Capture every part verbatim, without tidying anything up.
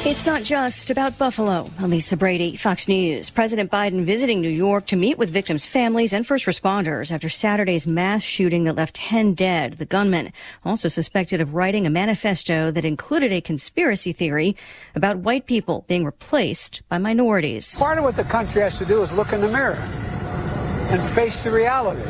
It's not just about Buffalo. Lisa Brady, Fox News. President Biden visiting New York to meet with victims' families and first responders after Saturday's mass shooting that left ten dead. The gunman, also suspected of writing a manifesto that included a conspiracy theory about white people being replaced by minorities. Part of what the country has to do is look in the mirror and face the reality.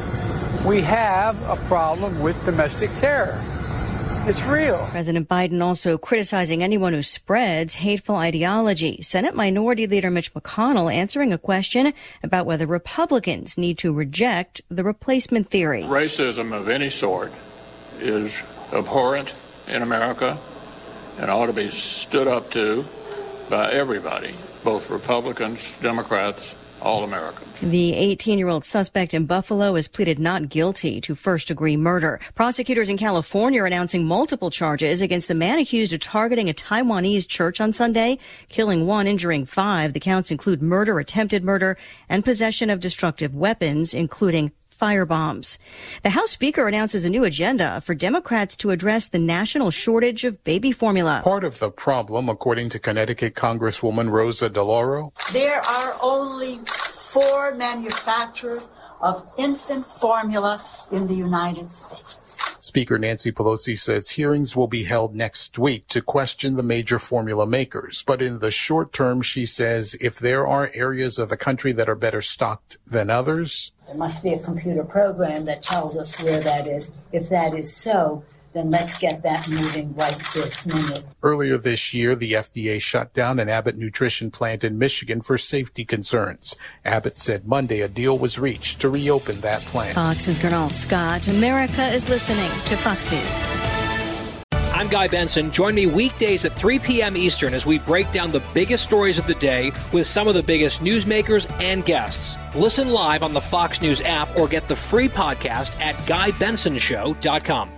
We have a problem with domestic terror. It's real. President Biden also criticizing anyone who spreads hateful ideology. Senate Minority Leader Mitch McConnell answering a question about whether Republicans need to reject the replacement theory. Racism of any sort is abhorrent in America and ought to be stood up to by everybody, both Republicans, Democrats, all Americans. The eighteen-year-old suspect in Buffalo has pleaded not guilty to first-degree murder. Prosecutors in California are announcing multiple charges against the man accused of targeting a Taiwanese church on Sunday, killing one, injuring five. The counts include murder, attempted murder, and possession of destructive weapons, including firebombs. The House Speaker announces a new agenda for Democrats to address the national shortage of baby formula. Part of the problem, according to Connecticut Congresswoman Rosa DeLauro, there are only four manufacturers of infant formula in the United States. Speaker Nancy Pelosi says hearings will be held next week to question the major formula makers. But in the short term, she says if there are areas of the country that are better stocked than others, there must be a computer program that tells us where that is. If that is so, then let's get that moving right this minute. Earlier this year, the F D A shut down an Abbott nutrition plant in Michigan for safety concerns. Abbott said Monday a deal was reached to reopen that plant. Fox's Colonel Scott. America is listening to Fox News. I'm Guy Benson. Join me weekdays at three p.m. Eastern as we break down the biggest stories of the day with some of the biggest newsmakers and guests. Listen live on the Fox News app or get the free podcast at guy benson show dot com.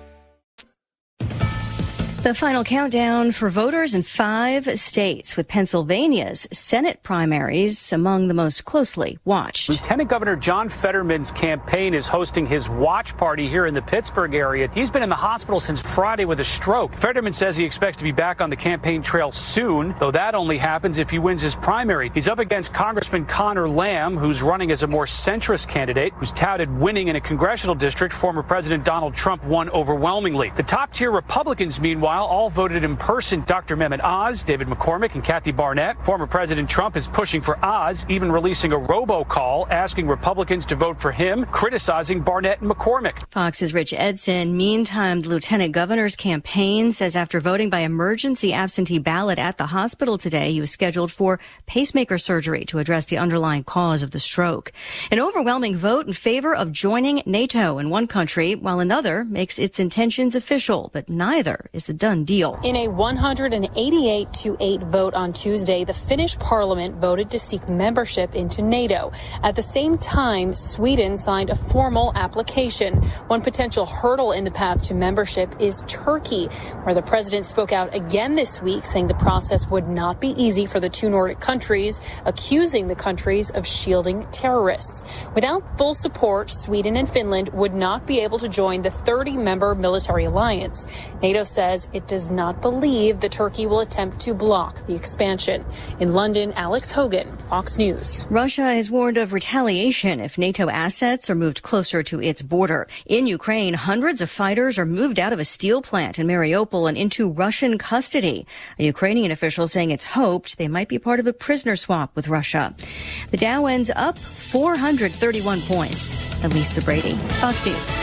The final countdown for voters in five states, with Pennsylvania's Senate primaries among the most closely watched. Lieutenant Governor John Fetterman's campaign is hosting his watch party here in the Pittsburgh area. He's been in the hospital since Friday with a stroke. Fetterman says he expects to be back on the campaign trail soon, though that only happens if he wins his primary. He's up against Congressman Connor Lamb, who's running as a more centrist candidate, who's touted winning in a congressional district former President Donald Trump won overwhelmingly. The top-tier Republicans, meanwhile, all voted in person. Doctor Mehmet Oz, David McCormick, and Kathy Barnett. Former President Trump is pushing for Oz, even releasing a robocall asking Republicans to vote for him, criticizing Barnett and McCormick. Fox's Rich Edson. Meantime, the lieutenant governor's campaign says after voting by emergency absentee ballot at the hospital today, he was scheduled for pacemaker surgery to address the underlying cause of the stroke. An overwhelming vote in favor of joining NATO in one country, while another makes its intentions official, but neither is a done deal. In a one hundred eighty-eight to eight vote on Tuesday, the Finnish parliament voted to seek membership into NATO. At the same time, Sweden signed a formal application. One potential hurdle in the path to membership is Turkey, where the president spoke out again this week, saying the process would not be easy for the two Nordic countries, accusing the countries of shielding terrorists. Without full support, Sweden and Finland would not be able to join the thirty-member military alliance. NATO says it does not believe that Turkey will attempt to block the expansion. In London, Alex Hogan, Fox News. Russia has warned of retaliation if NATO assets are moved closer to its border. In Ukraine, hundreds of fighters are moved out of a steel plant in Mariupol and into Russian custody. A Ukrainian official saying it's hoped they might be part of a prisoner swap with Russia. The Dow ends up four hundred thirty-one points. Lisa Brady, Fox News.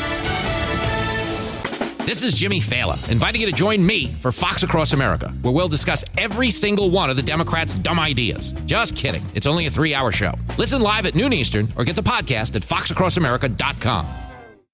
This is Jimmy Fallon, inviting you to join me for Fox Across America, where we'll discuss every single one of the Democrats' dumb ideas. Just kidding. It's only a three-hour show. Listen live at noon Eastern or get the podcast at fox across america dot com.